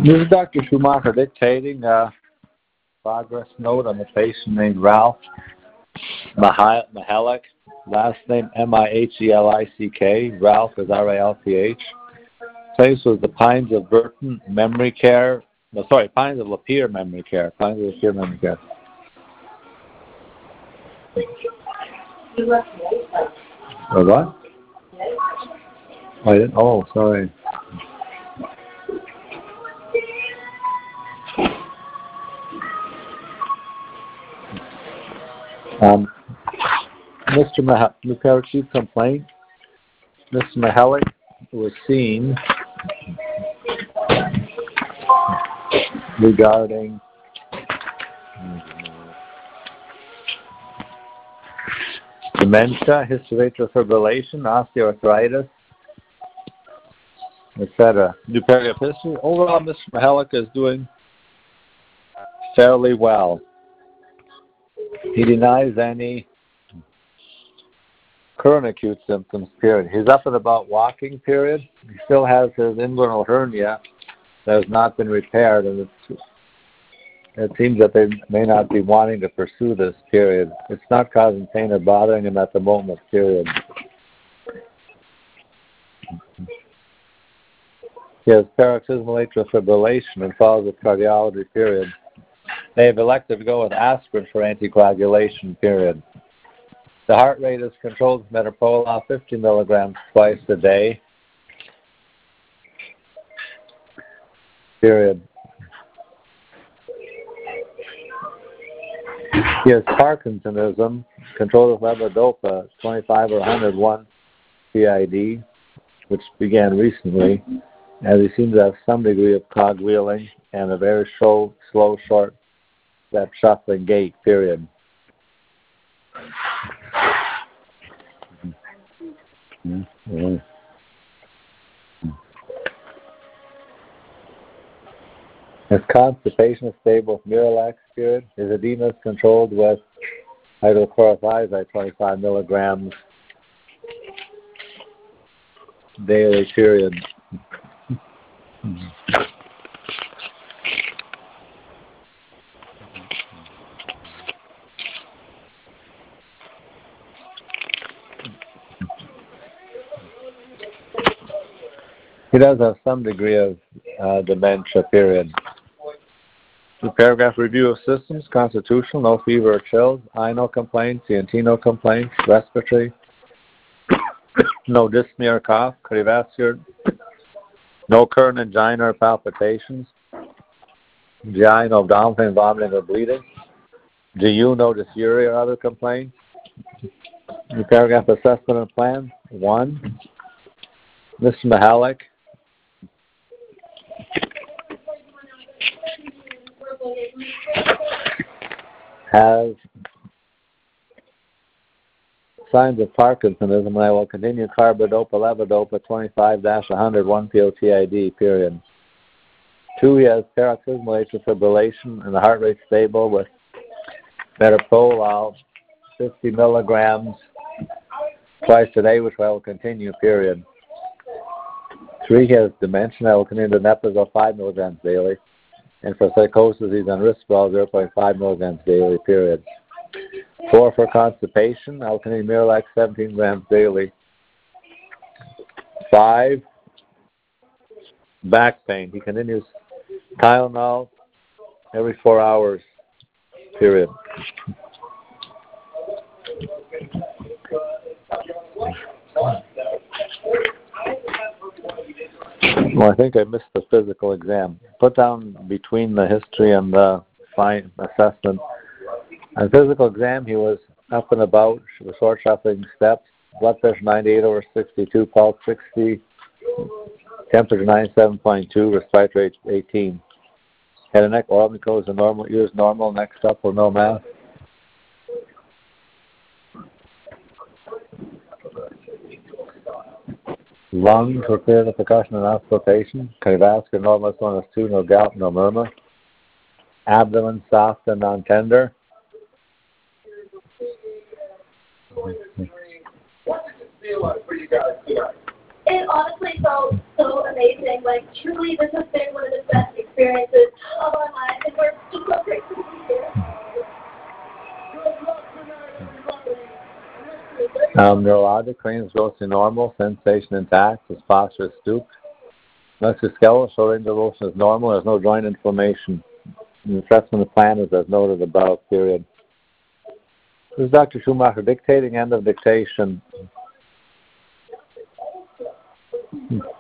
This is Dr. Schumacher dictating a progress note on the patient named Ralph Mihalik. Last name M-I-H-E-L-I-C-K. Ralph is R-A-L-P-H. Place was the Pines of Burton Memory Care. No, sorry, Pines of Lapeer Memory Care. Pines of Lapeer Memory Care. Oh, what? Oh, I didn't. Oh, sorry. Mr. Chief complaint. Mr. Mihalik was seen regarding dementia, history of atrial fibrillation, osteoarthritis, etc. New paragraph history. Overall, Mr. Mihalik is doing fairly well. He denies any current acute symptoms, period. He's up and about walking, period. He still has his inguinal hernia that has not been repaired, and it seems that they may not be wanting to pursue this, period. It's not causing pain or bothering him at the moment, period. He has paroxysmal atrial fibrillation and follows with cardiology, period. They have elected to go with aspirin for anticoagulation, period. The heart rate is controlled with metoprolol 50 milligrams twice a day, period. He has Parkinsonism, controlled with levodopa 25 or 101 PID, which began recently, as he seems to have some degree of cogwheeling and a very slow, short, that shuffling gait, period. Mm-hmm. His constipation is stable with Miralax, period. His edema is controlled with hydrochlorothiazide 25 milligrams daily, period. He does have some degree of dementia, period. The paragraph review of systems, constitutional, no fever or chills, eye no complaints, ENT no complaints, respiratory, no dyspnea or cough, cardiovascular, no current angina or palpitations, GI, no abdominal pain, vomiting or bleeding, GU, no dysuria or other complaints. The paragraph assessment and plan, 1. Mr. Mihalik has signs of Parkinsonism, and I will continue carbidopa, levodopa 25-100, 1-PO-TID, period. 2, he has paroxysmal atrial fibrillation and the heart rate stable with metoprolol 50 milligrams twice a day, which I will continue, period. 3, he has dementia. I will continue donepezil 5 milligrams daily. And for psychosis, he's on Risperdal 0.5 milligrams daily, period. 4, for constipation, I will continue Miralax 17 grams daily. 5, back pain. He continues Tylenol every 4 hours, period. Well, I think I missed the physical exam. Put down between the history and the fine assessment. On physical exam, he was up and about with short shuffling steps, blood pressure 98/62, pulse 60, temperature 97.2, respiratory rate 18. Head and neck, oral mucosa normal, ears normal, neck supple, no mass. Lungs were clear of percussion and auscultation. Cardiovascular normal S1, S2, no gout, no murmur. Abdomen soft and non-tender. It honestly felt so amazing. Like, truly, this has been one of the best experiences of our lives, and we're just so grateful to be here. Neurologic range grossly normal, sensation intact, his posture is stooped. Musculoskeletal range of motion is normal, there's no joint inflammation. The assessment of the plan is as noted above, period. This is Dr. Schumacher dictating, end of dictation.